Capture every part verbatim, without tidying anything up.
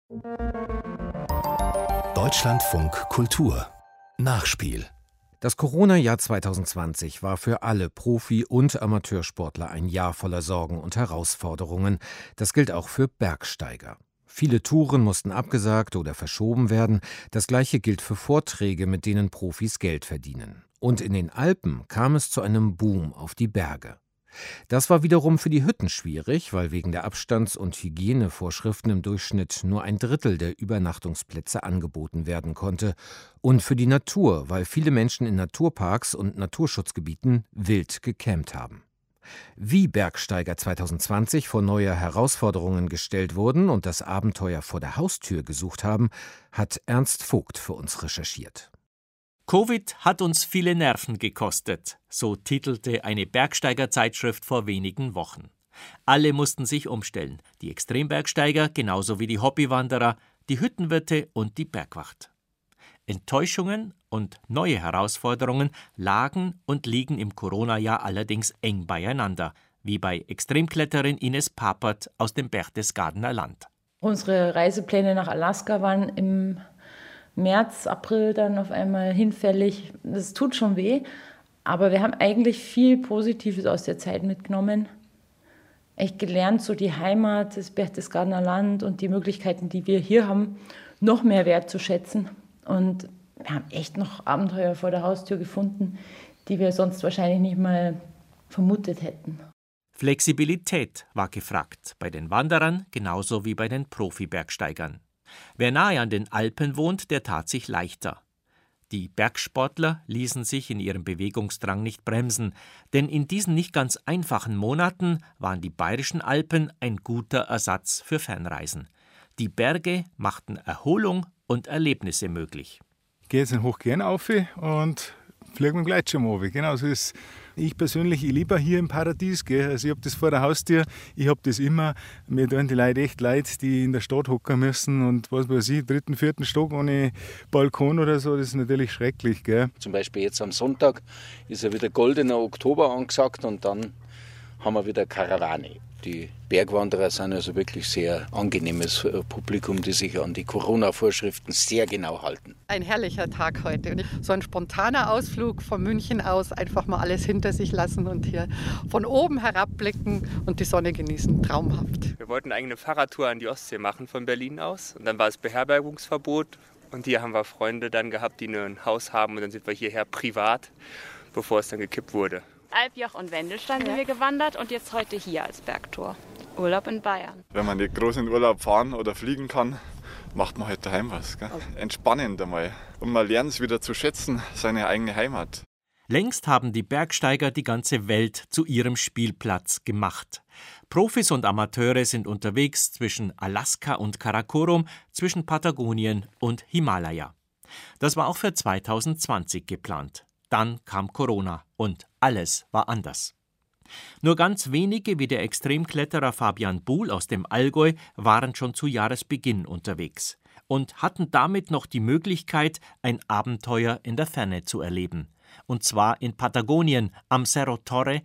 Deutschlandfunk Kultur Nachspiel. Das Corona-Jahr zwanzig zwanzig war für alle Profi- und Amateursportler ein Jahr voller Sorgen und Herausforderungen. Das gilt auch für Bergsteiger. Viele Touren mussten abgesagt oder verschoben werden. Das Gleiche gilt für Vorträge, mit denen Profis Geld verdienen. Und in den Alpen kam es zu einem Boom auf die Berge. Das war wiederum für die Hütten schwierig, weil wegen der Abstands- und Hygienevorschriften im Durchschnitt nur ein Drittel der Übernachtungsplätze angeboten werden konnte. Und für die Natur, weil viele Menschen in Naturparks und Naturschutzgebieten wild gecampt haben. Wie Bergsteiger zwanzig zwanzig vor neue Herausforderungen gestellt wurden und das Abenteuer vor der Haustür gesucht haben, hat Ernst Vogt für uns recherchiert. Covid hat uns viele Nerven gekostet, so titelte eine Bergsteigerzeitschrift vor wenigen Wochen. Alle mussten sich umstellen, die Extrembergsteiger genauso wie die Hobbywanderer, die Hüttenwirte und die Bergwacht. Enttäuschungen und neue Herausforderungen lagen und liegen im Corona-Jahr allerdings eng beieinander, wie bei Extremkletterin Ines Papert aus dem Berchtesgadener Land. Unsere Reisepläne nach Alaska waren im März, April dann auf einmal hinfällig. Das tut schon weh, aber wir haben eigentlich viel Positives aus der Zeit mitgenommen. Echt gelernt, so die Heimat, das Berchtesgadener Land und die Möglichkeiten, die wir hier haben, noch mehr wertzuschätzen. Und wir haben echt noch Abenteuer vor der Haustür gefunden, die wir sonst wahrscheinlich nicht mal vermutet hätten. Flexibilität war gefragt, bei den Wanderern genauso wie bei den Profi-Bergsteigern. Wer nahe an den Alpen wohnt, der tat sich leichter. Die Bergsportler ließen sich in ihrem Bewegungsdrang nicht bremsen, denn in diesen nicht ganz einfachen Monaten waren die Bayerischen Alpen ein guter Ersatz für Fernreisen. Die Berge machten Erholung und Erlebnisse möglich. Ich gehe jetzt in Hochgern auf und fliege mit dem Gleitschirm runter. Genau so ist. Ich persönlich, ich liebe hier im Paradies. Gell. Also ich habe das vor der Haustür, ich habe das immer. Mir tun die Leute echt leid, die in der Stadt hocken müssen und was weiß ich, dritten, vierten Stock ohne Balkon oder so, das ist natürlich schrecklich. Gell. Zum Beispiel jetzt am Sonntag ist ja wieder goldener Oktober angesagt und dann haben wir wieder Karawane. Die Bergwanderer sind also wirklich sehr angenehmes Publikum, die sich an die Corona-Vorschriften sehr genau halten. Ein herrlicher Tag heute. So ein spontaner Ausflug von München aus, einfach mal alles hinter sich lassen und hier von oben herabblicken und die Sonne genießen. Traumhaft. Wir wollten eigentlich eine Fahrradtour an die Ostsee machen von Berlin aus. Und dann war es Beherbergungsverbot. Und hier haben wir Freunde dann gehabt, die nur ein Haus haben. Und dann sind wir hierher privat, bevor es dann gekippt wurde. Alpjoch und Wendelstein sind wir gewandert und jetzt heute hier als Bergtour. Urlaub in Bayern. Wenn man nicht groß in Urlaub fahren oder fliegen kann, macht man halt daheim was. Gell? Entspannend einmal. Und man lernt es wieder zu schätzen, seine eigene Heimat. Längst haben die Bergsteiger die ganze Welt zu ihrem Spielplatz gemacht. Profis und Amateure sind unterwegs zwischen Alaska und Karakorum, zwischen Patagonien und Himalaya. Das war auch für zwanzig zwanzig geplant. Dann kam Corona und alles war anders. Nur ganz wenige wie der Extremkletterer Fabian Buhl aus dem Allgäu waren schon zu Jahresbeginn unterwegs und hatten damit noch die Möglichkeit, ein Abenteuer in der Ferne zu erleben. Und zwar in Patagonien am Cerro Torre,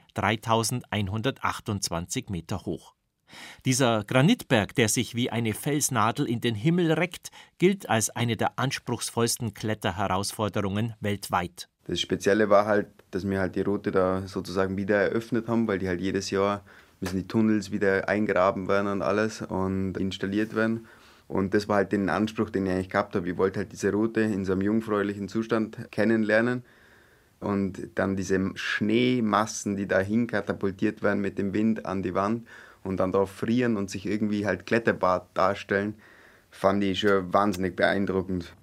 dreitausendeinhundertachtundzwanzig Meter hoch. Dieser Granitberg, der sich wie eine Felsnadel in den Himmel reckt, gilt als eine der anspruchsvollsten Kletterherausforderungen weltweit. Das Spezielle war halt, dass wir halt die Route da sozusagen wieder eröffnet haben, weil die halt jedes Jahr müssen die Tunnels wieder eingraben werden und alles und installiert werden. Und das war halt den Anspruch, den ich eigentlich gehabt habe. Ich wollte halt diese Route in so einem jungfräulichen Zustand kennenlernen und dann diese Schneemassen, die dahin katapultiert werden mit dem Wind an die Wand und dann da frieren und sich irgendwie halt Kletterbad darstellen, fand ich schon wahnsinnig beeindruckend.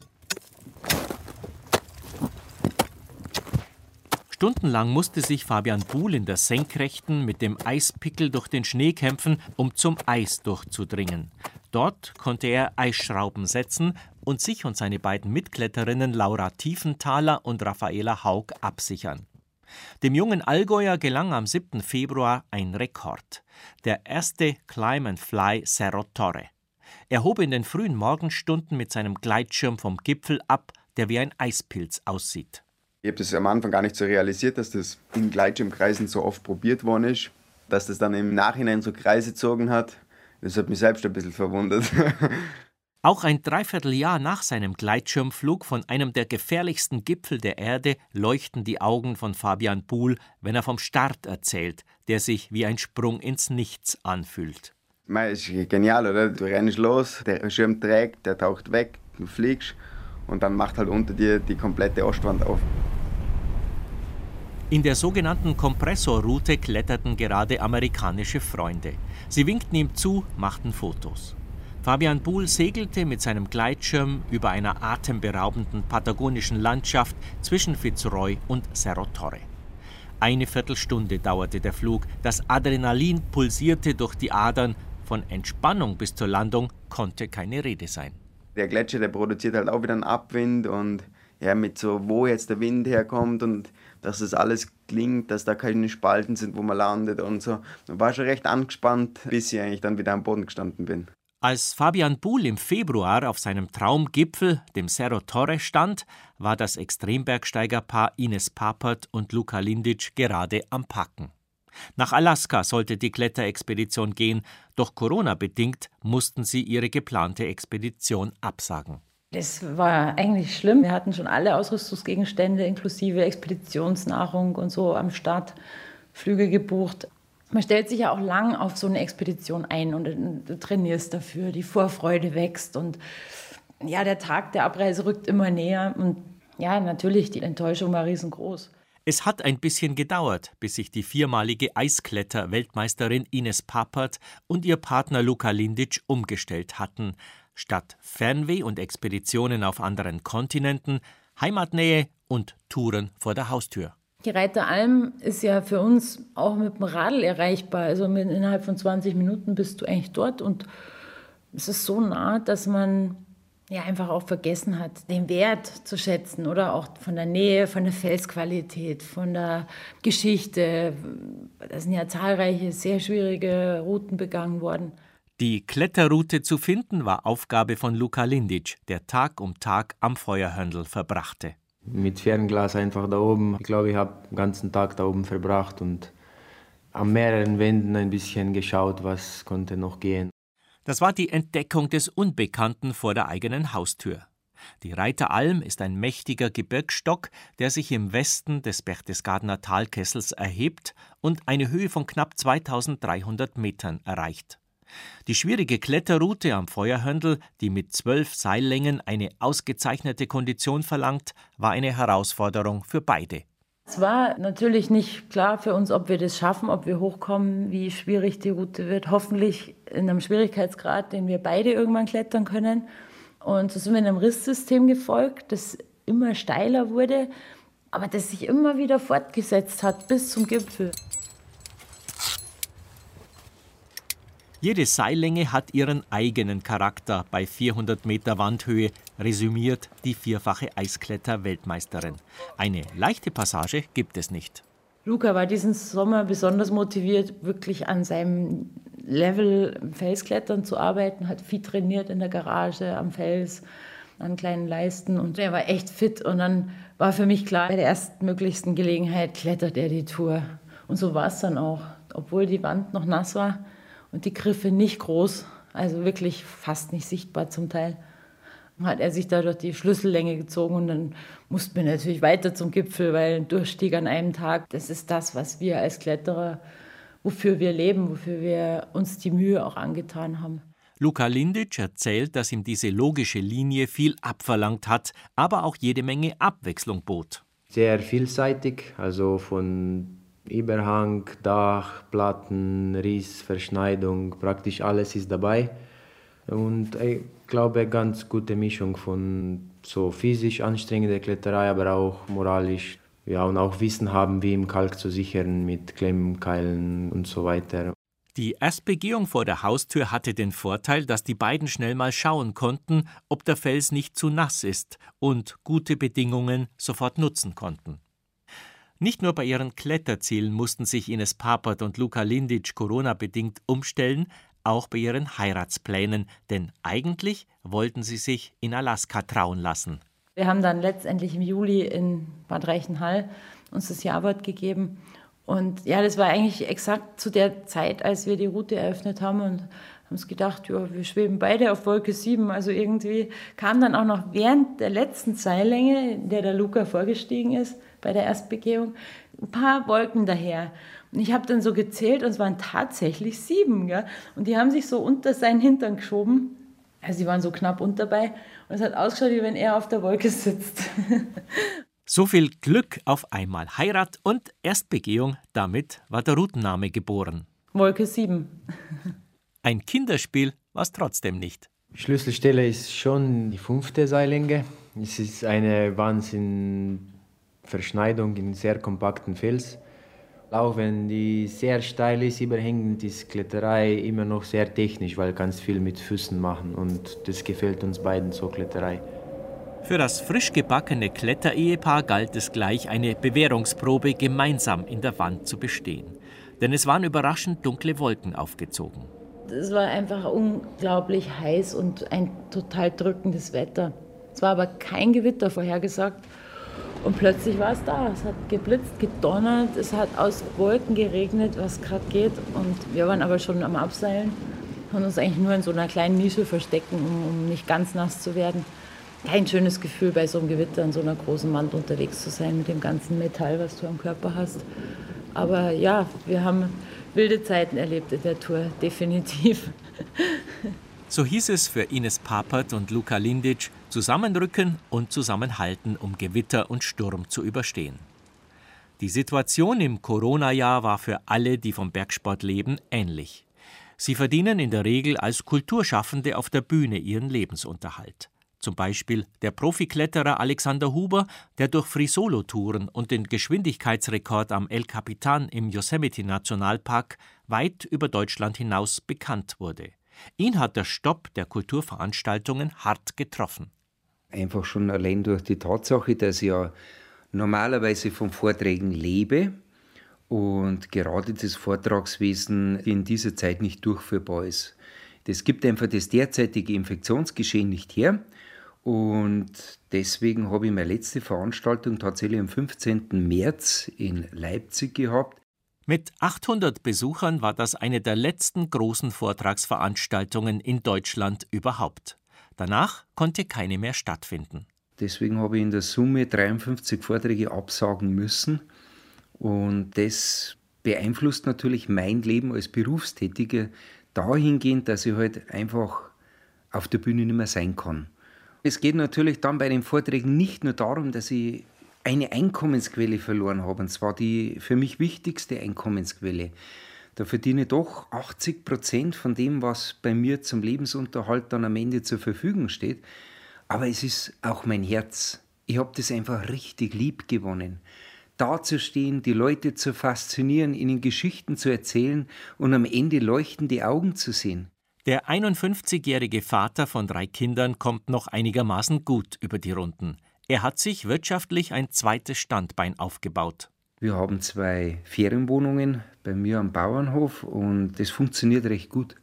Stundenlang musste sich Fabian Buhl in der Senkrechten mit dem Eispickel durch den Schnee kämpfen, um zum Eis durchzudringen. Dort konnte er Eisschrauben setzen und sich und seine beiden Mitkletterinnen Laura Tiefenthaler und Raffaela Haug absichern. Dem jungen Allgäuer gelang am siebten Februar ein Rekord: der erste Climb and Fly Cerro Torre. Er hob in den frühen Morgenstunden mit seinem Gleitschirm vom Gipfel ab, der wie ein Eispilz aussieht. Ich habe das am Anfang gar nicht so realisiert, dass das in Gleitschirmkreisen so oft probiert worden ist. Dass das dann im Nachhinein so Kreise gezogen hat, das hat mich selbst ein bisschen verwundert. Auch ein Dreivierteljahr nach seinem Gleitschirmflug von einem der gefährlichsten Gipfel der Erde leuchten die Augen von Fabian Buhl, wenn er vom Start erzählt, der sich wie ein Sprung ins Nichts anfühlt. Das ist genial, oder? Du rennst los, der Schirm trägt, der taucht weg, du fliegst und dann macht halt unter dir die komplette Ostwand auf. In der sogenannten Kompressorroute kletterten gerade amerikanische Freunde. Sie winkten ihm zu, machten Fotos. Fabian Buhl segelte mit seinem Gleitschirm über einer atemberaubenden patagonischen Landschaft zwischen Fitzroy und Cerro Torre. Eine Viertelstunde dauerte der Flug, das Adrenalin pulsierte durch die Adern, von Entspannung bis zur Landung konnte keine Rede sein. Der Gletscher, der produziert halt auch wieder einen Abwind und ja, mit so, wo jetzt der Wind herkommt und dass das alles klingt, dass da keine Spalten sind, wo man landet und so. Ich war schon recht angespannt, bis ich eigentlich dann wieder am Boden gestanden bin. Als Fabian Buhl im Februar auf seinem Traumgipfel, dem Cerro Torre, stand, war das Extrembergsteigerpaar Ines Papert und Luka Lindic gerade am Packen. Nach Alaska sollte die Kletterexpedition gehen, doch Corona-bedingt mussten sie ihre geplante Expedition absagen. Das war eigentlich schlimm. Wir hatten schon alle Ausrüstungsgegenstände inklusive Expeditionsnahrung und so am Start, Flüge gebucht. Man stellt sich ja auch lang auf so eine Expedition ein und du trainierst dafür, die Vorfreude wächst und ja, der Tag der Abreise rückt immer näher und ja, natürlich, die Enttäuschung war riesengroß. Es hat ein bisschen gedauert, bis sich die viermalige Eiskletter-Weltmeisterin Ines Papert und ihr Partner Luka Lindic umgestellt hatten. Statt Fernweh und Expeditionen auf anderen Kontinenten, Heimatnähe und Touren vor der Haustür. Die Reiteralm ist ja für uns auch mit dem Radl erreichbar. Also innerhalb von zwanzig Minuten bist du eigentlich dort. Und es ist so nah, dass man ja einfach auch vergessen hat, den Wert zu schätzen. Oder auch von der Nähe, von der Felsqualität, von der Geschichte. Da sind ja zahlreiche, sehr schwierige Routen begangen worden. Die Kletterroute zu finden war Aufgabe von Luka Lindic, der Tag um Tag am Feuerhöndl verbrachte. Mit Fernglas einfach da oben. Ich glaube, ich habe den ganzen Tag da oben verbracht und an mehreren Wänden ein bisschen geschaut, was konnte noch gehen. Das war die Entdeckung des Unbekannten vor der eigenen Haustür. Die Reiteralm ist ein mächtiger Gebirgsstock, der sich im Westen des Berchtesgadener Talkessels erhebt und eine Höhe von knapp zweitausenddreihundert Metern erreicht. Die schwierige Kletterroute am Feuerhöndl, die mit zwölf Seillängen eine ausgezeichnete Kondition verlangt, war eine Herausforderung für beide. Es war natürlich nicht klar für uns, ob wir das schaffen, ob wir hochkommen, wie schwierig die Route wird. Hoffentlich in einem Schwierigkeitsgrad, den wir beide irgendwann klettern können. Und so sind wir einem Risssystem gefolgt, das immer steiler wurde, aber das sich immer wieder fortgesetzt hat bis zum Gipfel. Jede Seillänge hat ihren eigenen Charakter bei vierhundert Meter Wandhöhe, resümiert die vierfache Eiskletter-Weltmeisterin. Eine leichte Passage gibt es nicht. Luka war diesen Sommer besonders motiviert, wirklich an seinem Level im Felsklettern zu arbeiten, hat viel trainiert in der Garage, am Fels, an kleinen Leisten und er war echt fit. Und dann war für mich klar, bei der erstmöglichsten Gelegenheit klettert er die Tour. Und so war es dann auch, obwohl die Wand noch nass war. Und die Griffe nicht groß, also wirklich fast nicht sichtbar zum Teil. Dann hat er sich da durch die Schlüssellänge gezogen und dann mussten wir natürlich weiter zum Gipfel, weil ein Durchstieg an einem Tag, das ist das, was wir als Kletterer, wofür wir leben, wofür wir uns die Mühe auch angetan haben. Luka Lindic erzählt, dass ihm diese logische Linie viel abverlangt hat, aber auch jede Menge Abwechslung bot. Sehr vielseitig, also von Überhang, Dach, Platten, Riss, Verschneidung, praktisch alles ist dabei. Und ich glaube, eine ganz gute Mischung von so physisch anstrengender Kletterei, aber auch moralisch. Ja, und auch Wissen haben, wie im Kalk zu sichern mit Klemmkeilen und so weiter. Die Erstbegehung vor der Haustür hatte den Vorteil, dass die beiden schnell mal schauen konnten, ob der Fels nicht zu nass ist und gute Bedingungen sofort nutzen konnten. Nicht nur bei ihren Kletterzielen mussten sich Ines Papert und Luka Lindic Corona-bedingt umstellen, auch bei ihren Heiratsplänen, denn eigentlich wollten sie sich in Alaska trauen lassen. Wir haben dann letztendlich im Juli in Bad Reichenhall uns das Jawort gegeben. Und ja, das war eigentlich exakt zu der Zeit, als wir die Route eröffnet haben und haben uns gedacht, ja, wir schweben beide auf Wolke sieben. Also irgendwie kam dann auch noch während der letzten Seillänge, in der der Luca vorgestiegen ist, bei der Erstbegehung, ein paar Wolken daher. Und ich habe dann so gezählt und es waren tatsächlich sieben. Gell? Und die haben sich so unter seinen Hintern geschoben. Also die waren so knapp unter bei. Und es hat ausgeschaut, wie wenn er auf der Wolke sitzt. So viel Glück auf einmal. Heirat und Erstbegehung, damit war der Routenname geboren. Wolke sieben. Ein Kinderspiel war es trotzdem nicht. Schlüsselstelle ist schon die fünfte Seillänge. Es ist eine Wahnsinnverschneidung in sehr kompakten Fels. Auch wenn die sehr steil ist, überhängend, ist Kletterei immer noch sehr technisch, weil ganz viel mit Füßen machen und das gefällt uns beiden so, Kletterei. Für das frisch gebackene Kletterehepaar galt es gleich, eine Bewährungsprobe gemeinsam in der Wand zu bestehen. Denn es waren überraschend dunkle Wolken aufgezogen. Es war einfach unglaublich heiß und ein total drückendes Wetter. Es war aber kein Gewitter vorhergesagt. Und plötzlich war es da. Es hat geblitzt, gedonnert, es hat aus Wolken geregnet, was gerade geht. Und wir waren aber schon am Abseilen und uns eigentlich nur in so einer kleinen Nische verstecken, um, um nicht ganz nass zu werden. Kein schönes Gefühl, bei so einem Gewitter in so einer großen Wand unterwegs zu sein mit dem ganzen Metall, was du am Körper hast. Aber ja, wir haben wilde Zeiten erlebt in der Tour, definitiv. So hieß es für Ines Papert und Luka Lindic, zusammenrücken und zusammenhalten, um Gewitter und Sturm zu überstehen. Die Situation im Corona-Jahr war für alle, die vom Bergsport leben, ähnlich. Sie verdienen in der Regel als Kulturschaffende auf der Bühne ihren Lebensunterhalt. Zum Beispiel der Profikletterer Alexander Huber, der durch Free-Solo-Touren und den Geschwindigkeitsrekord am El Capitan im Yosemite-Nationalpark weit über Deutschland hinaus bekannt wurde. Ihn hat der Stopp der Kulturveranstaltungen hart getroffen. Einfach schon allein durch die Tatsache, dass ich ja normalerweise von Vorträgen lebe und gerade das Vortragswesen in dieser Zeit nicht durchführbar ist. Das gibt einfach das derzeitige Infektionsgeschehen nicht her. Und deswegen habe ich meine letzte Veranstaltung tatsächlich am fünfzehnten März in Leipzig gehabt. Mit achthundert Besuchern war das eine der letzten großen Vortragsveranstaltungen in Deutschland überhaupt. Danach konnte keine mehr stattfinden. Deswegen habe ich in der Summe dreiundfünfzig Vorträge absagen müssen. Und das beeinflusst natürlich mein Leben als Berufstätiger dahingehend, dass ich halt einfach auf der Bühne nicht mehr sein kann. Es geht natürlich dann bei den Vorträgen nicht nur darum, dass ich eine Einkommensquelle verloren habe, und zwar die für mich wichtigste Einkommensquelle. Da verdiene ich doch achtzig Prozent von dem, was bei mir zum Lebensunterhalt dann am Ende zur Verfügung steht. Aber es ist auch mein Herz. Ich habe das einfach richtig lieb gewonnen. Da zu stehen, die Leute zu faszinieren, ihnen Geschichten zu erzählen und am Ende leuchtende Augen zu sehen. Der einundfünfzigjährige Vater von drei Kindern kommt noch einigermaßen gut über die Runden. Er hat sich wirtschaftlich ein zweites Standbein aufgebaut. Wir haben zwei Ferienwohnungen bei mir am Bauernhof und das funktioniert recht gut.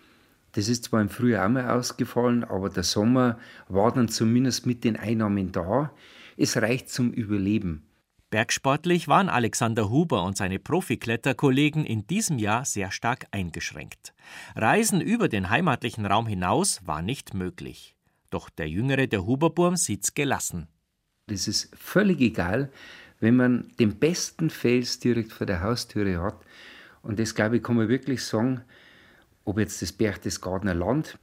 Das ist zwar im Frühjahr auch mal ausgefallen, aber der Sommer war dann zumindest mit den Einnahmen da. Es reicht zum Überleben. Bergsportlich waren Alexander Huber und seine Profikletterkollegen in diesem Jahr sehr stark eingeschränkt. Reisen über den heimatlichen Raum hinaus war nicht möglich. Doch der Jüngere, der Huberburm, sieht's gelassen. Das ist völlig egal, wenn man den besten Fels direkt vor der Haustüre hat. Und das, glaube ich, kann man wirklich sagen, ob jetzt das Berchtesgadener Land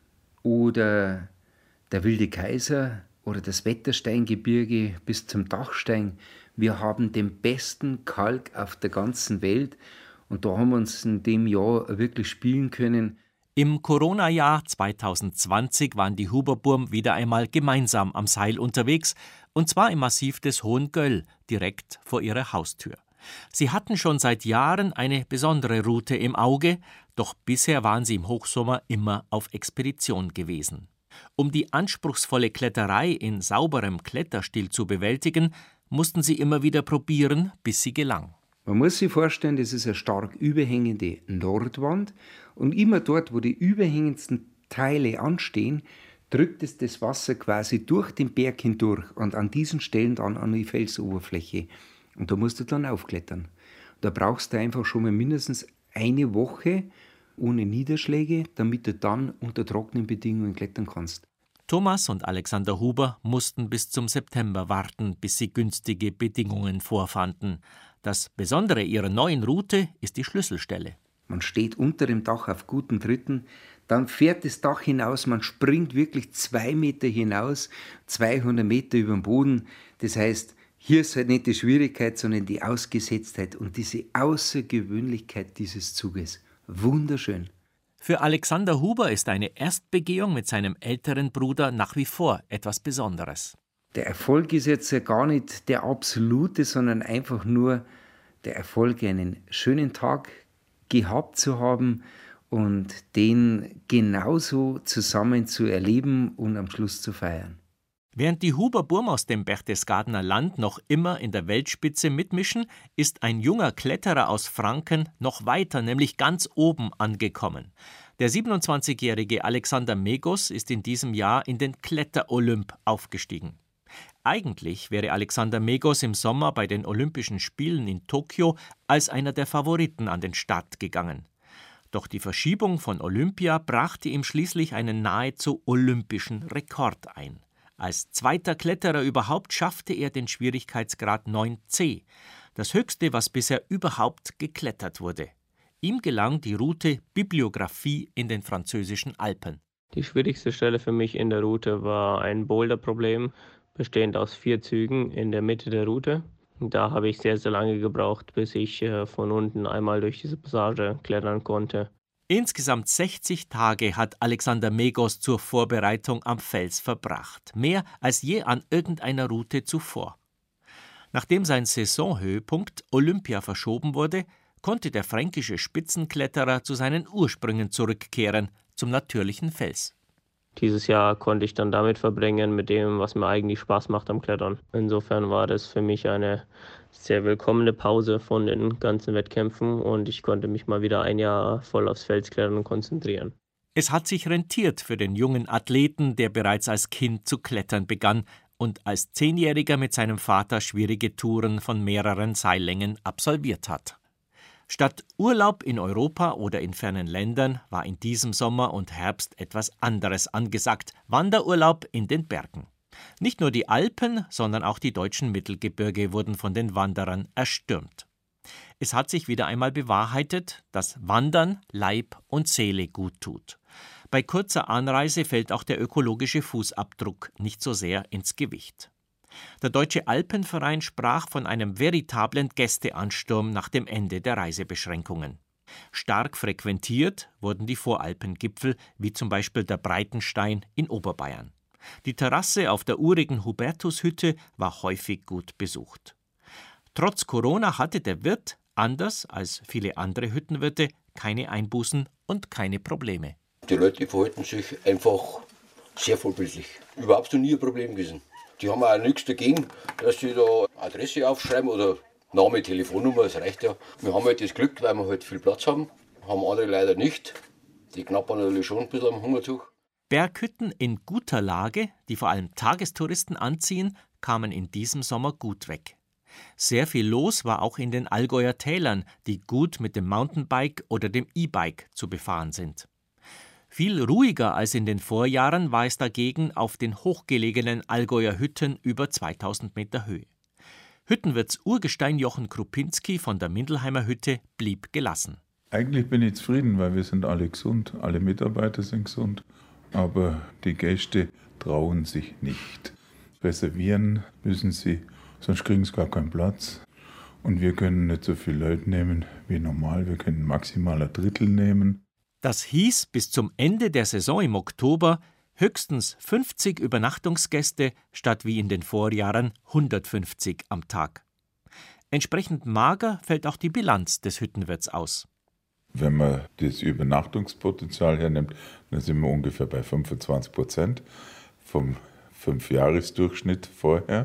oder der Wilde Kaiser oder das Wettersteingebirge bis zum Dachstein. Wir haben den besten Kalk auf der ganzen Welt und da haben wir uns in dem Jahr wirklich spielen können. Im Corona-Jahr zwanzig zwanzig waren die Huberburm wieder einmal gemeinsam am Seil unterwegs, und zwar im Massiv des Hohen Göll, direkt vor ihrer Haustür. Sie hatten schon seit Jahren eine besondere Route im Auge, doch bisher waren sie im Hochsommer immer auf Expedition gewesen. Um die anspruchsvolle Kletterei in sauberem Kletterstil zu bewältigen, mussten sie immer wieder probieren, bis sie gelang. Man muss sich vorstellen, das ist eine stark überhängende Nordwand und immer dort, wo die überhängendsten Teile anstehen, drückt es das Wasser quasi durch den Berg hindurch und an diesen Stellen dann an die Felsoberfläche. Und da musst du dann aufklettern. Da brauchst du einfach schon mal mindestens eine Woche, ohne Niederschläge, damit du dann unter trockenen Bedingungen klettern kannst. Thomas und Alexander Huber mussten bis zum September warten, bis sie günstige Bedingungen vorfanden. Das Besondere ihrer neuen Route ist die Schlüsselstelle. Man steht unter dem Dach auf guten Tritten, dann fährt das Dach hinaus, man springt wirklich zwei Meter hinaus, zweihundert Meter über dem Boden. Das heißt, hier ist halt nicht die Schwierigkeit, sondern die Ausgesetztheit und diese Außergewöhnlichkeit dieses Zuges. Wunderschön. Für Alexander Huber ist eine Erstbegehung mit seinem älteren Bruder nach wie vor etwas Besonderes. Der Erfolg ist jetzt ja gar nicht der absolute, sondern einfach nur der Erfolg, einen schönen Tag gehabt zu haben und den genauso zusammen zu erleben und am Schluss zu feiern. Während die Huber-Burm aus dem Berchtesgadener Land noch immer in der Weltspitze mitmischen, ist ein junger Kletterer aus Franken noch weiter, nämlich ganz oben angekommen. Der siebenundzwanzigjährige Alexander Megos ist in diesem Jahr in den Kletter-Olymp aufgestiegen. Eigentlich wäre Alexander Megos im Sommer bei den Olympischen Spielen in Tokio als einer der Favoriten an den Start gegangen. Doch die Verschiebung von Olympia brachte ihm schließlich einen nahezu olympischen Rekord ein. Als zweiter Kletterer überhaupt schaffte er den Schwierigkeitsgrad neun C, das höchste, was bisher überhaupt geklettert wurde. Ihm gelang die Route Bibliographie in den französischen Alpen. Die schwierigste Stelle für mich in der Route war ein Boulderproblem, bestehend aus vier Zügen in der Mitte der Route. Da habe ich sehr, sehr lange gebraucht, bis ich von unten einmal durch diese Passage klettern konnte. Insgesamt sechzig Tage hat Alexander Megos zur Vorbereitung am Fels verbracht, mehr als je an irgendeiner Route zuvor. Nachdem sein Saisonhöhepunkt Olympia verschoben wurde, konnte der fränkische Spitzenkletterer zu seinen Ursprüngen zurückkehren, zum natürlichen Fels. Dieses Jahr konnte ich dann damit verbringen, mit dem, was mir eigentlich Spaß macht am Klettern. Insofern war das für mich eine sehr willkommene Pause von den ganzen Wettkämpfen und ich konnte mich mal wieder ein Jahr voll aufs Felsklettern konzentrieren. Es hat sich rentiert für den jungen Athleten, der bereits als Kind zu klettern begann und als Zehnjähriger mit seinem Vater schwierige Touren von mehreren Seillängen absolviert hat. Statt Urlaub in Europa oder in fernen Ländern war in diesem Sommer und Herbst etwas anderes angesagt: Wanderurlaub in den Bergen. Nicht nur die Alpen, sondern auch die deutschen Mittelgebirge wurden von den Wanderern erstürmt. Es hat sich wieder einmal bewahrheitet, dass Wandern Leib und Seele gut tut. Bei kurzer Anreise fällt auch der ökologische Fußabdruck nicht so sehr ins Gewicht. Der Deutsche Alpenverein sprach von einem veritablen Gästeansturm nach dem Ende der Reisebeschränkungen. Stark frequentiert wurden die Voralpengipfel, wie zum Beispiel der Breitenstein in Oberbayern. Die Terrasse auf der urigen Hubertushütte war häufig gut besucht. Trotz Corona hatte der Wirt, anders als viele andere Hüttenwirte, keine Einbußen und keine Probleme. Die Leute verhalten sich einfach sehr vorbildlich. Überhaupt noch nie ein Problem gewesen. Die haben auch nichts dagegen, dass sie da Adresse aufschreiben oder Name, Telefonnummer, das reicht ja. Wir haben halt das Glück, weil wir halt viel Platz haben, haben andere leider nicht. Die knappern natürlich schon ein bisschen am Hungertuch. Berghütten in guter Lage, die vor allem Tagestouristen anziehen, kamen in diesem Sommer gut weg. Sehr viel los war auch in den Allgäuer Tälern, die gut mit dem Mountainbike oder dem E-Bike zu befahren sind. Viel ruhiger als in den Vorjahren war es dagegen auf den hochgelegenen Allgäuer Hütten über zweitausend Meter Höhe. Hüttenwirts Urgestein Jochen Krupinski von der Mindelheimer Hütte blieb gelassen. Eigentlich bin ich zufrieden, weil wir sind alle gesund, alle Mitarbeiter sind gesund, aber die Gäste trauen sich nicht. Reservieren müssen sie, sonst kriegen sie gar keinen Platz. Und wir können nicht so viele Leute nehmen wie normal, wir können maximal ein Drittel nehmen. Das hieß bis zum Ende der Saison im Oktober höchstens fünfzig Übernachtungsgäste statt wie in den Vorjahren hundertfünfzig am Tag. Entsprechend mager fällt auch die Bilanz des Hüttenwirts aus. Wenn man das Übernachtungspotenzial hernimmt, dann sind wir ungefähr bei fünfundzwanzig Prozent vom Fünfjahresdurchschnitt vorher.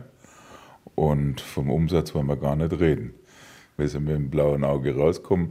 Und vom Umsatz wollen wir gar nicht reden. Wir sind mit dem blauen Auge rausgekommen,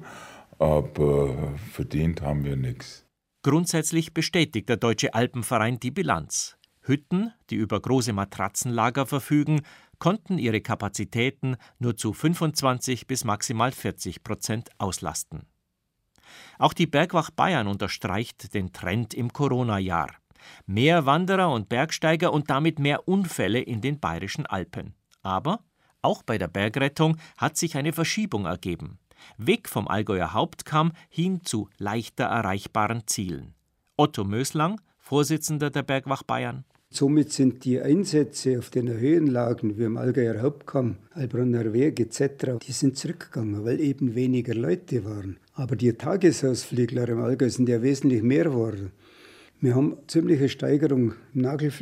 aber verdient haben wir nichts. Grundsätzlich bestätigt der Deutsche Alpenverein die Bilanz. Hütten, die über große Matratzenlager verfügen, konnten ihre Kapazitäten nur zu fünfundzwanzig bis maximal vierzig Prozent auslasten. Auch die Bergwacht Bayern unterstreicht den Trend im Corona-Jahr. Mehr Wanderer und Bergsteiger und damit mehr Unfälle in den bayerischen Alpen. Aber auch bei der Bergrettung hat sich eine Verschiebung ergeben. Weg vom Allgäuer Hauptkamm hin zu leichter erreichbaren Zielen. Otto Möslang, Vorsitzender der Bergwacht Bayern. Somit sind die Einsätze auf den Höhenlagen wie im Allgäuer Hauptkamm, Heilbronner Weg et cetera, die sind zurückgegangen, weil eben weniger Leute waren. Aber die Tagesausflügler im Allgäu sind ja wesentlich mehr geworden. Wir haben ziemliche Steigerung im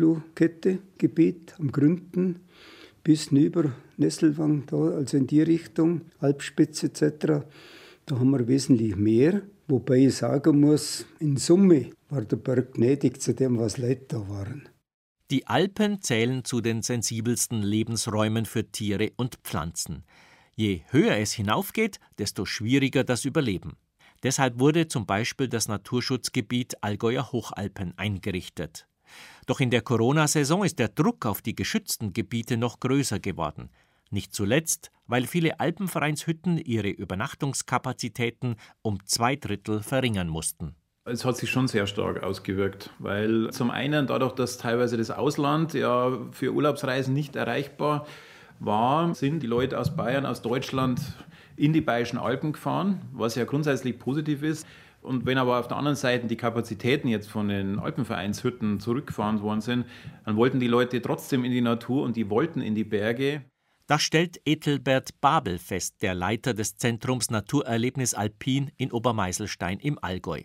Nagelfluhkette-Gebiet, am Gründen, bis über Nesselwang, da, also in die Richtung, Alpspitze et cetera. Da haben wir wesentlich mehr, wobei ich sagen muss, in Summe war der Berg gnädig zu dem, was Leute da waren. Die Alpen zählen zu den sensibelsten Lebensräumen für Tiere und Pflanzen. Je höher es hinaufgeht, desto schwieriger das Überleben. Deshalb wurde zum Beispiel das Naturschutzgebiet Allgäuer Hochalpen eingerichtet. Doch in der Corona-Saison ist der Druck auf die geschützten Gebiete noch größer geworden. Nicht zuletzt, weil viele Alpenvereinshütten ihre Übernachtungskapazitäten um zwei Drittel verringern mussten. Es hat sich schon sehr stark ausgewirkt, weil zum einen dadurch, dass teilweise das Ausland ja für Urlaubsreisen nicht erreichbar war, sind die Leute aus Bayern, aus Deutschland in die Bayerischen Alpen gefahren, was ja grundsätzlich positiv ist. Und wenn aber auf der anderen Seite die Kapazitäten jetzt von den Alpenvereinshütten zurückgefahren worden sind, dann wollten die Leute trotzdem in die Natur und die wollten in die Berge. Das stellt Ethelbert Babel fest, der Leiter des Zentrums Naturerlebnis Alpin in Obermeiselstein im Allgäu.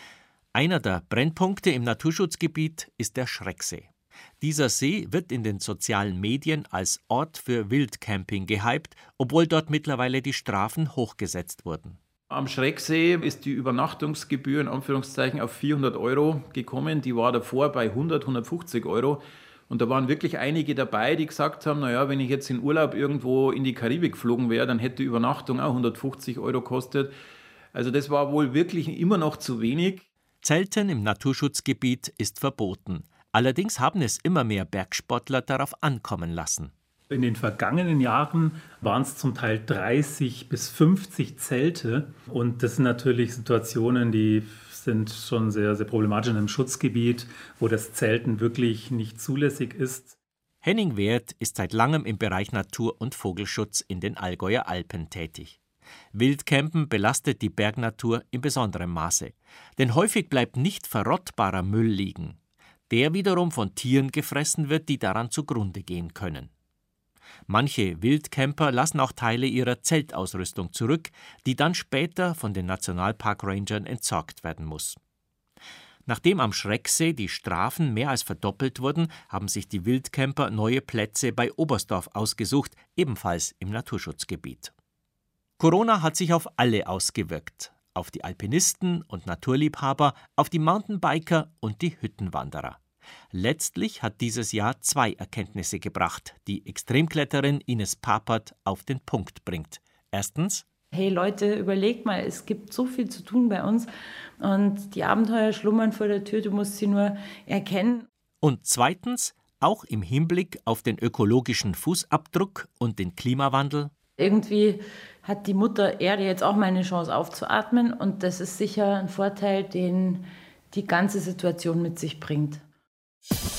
Einer der Brennpunkte im Naturschutzgebiet ist der Schrecksee. Dieser See wird in den sozialen Medien als Ort für Wildcamping gehypt, obwohl dort mittlerweile die Strafen hochgesetzt wurden. Am Schrecksee ist die Übernachtungsgebühr in Anführungszeichen auf vierhundert Euro gekommen. Die war davor bei hundert, hundertfünfzig Euro. Und da waren wirklich einige dabei, die gesagt haben, naja, wenn ich jetzt in Urlaub irgendwo in die Karibik geflogen wäre, dann hätte die Übernachtung auch hundertfünfzig Euro gekostet. Also das war wohl wirklich immer noch zu wenig. Zelten im Naturschutzgebiet ist verboten. Allerdings haben es immer mehr Bergsportler darauf ankommen lassen. In den vergangenen Jahren waren es zum Teil dreißig bis fünfzig Zelte. Und das sind natürlich Situationen, die sind schon sehr, sehr problematisch in einem Schutzgebiet, wo das Zelten wirklich nicht zulässig ist. Henning Werth ist seit langem im Bereich Natur- und Vogelschutz in den Allgäuer Alpen tätig. Wildcampen belastet die Bergnatur in besonderem Maße. Denn häufig bleibt nicht verrottbarer Müll liegen. Der wiederum von Tieren gefressen wird, die daran zugrunde gehen können. Manche Wildcamper lassen auch Teile ihrer Zeltausrüstung zurück, die dann später von den Nationalparkrangern entsorgt werden muss. Nachdem am Schrecksee die Strafen mehr als verdoppelt wurden, haben sich die Wildcamper neue Plätze bei Oberstdorf ausgesucht, ebenfalls im Naturschutzgebiet. Corona hat sich auf alle ausgewirkt. Auf die Alpinisten und Naturliebhaber, auf die Mountainbiker und die Hüttenwanderer. Letztlich hat dieses Jahr zwei Erkenntnisse gebracht, die Extremkletterin Ines Papert auf den Punkt bringt. Erstens: Hey Leute, überlegt mal, es gibt so viel zu tun bei uns und die Abenteuer schlummern vor der Tür, du musst sie nur erkennen. Und zweitens, auch im Hinblick auf den ökologischen Fußabdruck und den Klimawandel: Irgendwie hat die Mutter Erde jetzt auch mal eine Chance aufzuatmen und das ist sicher ein Vorteil, den die ganze Situation mit sich bringt.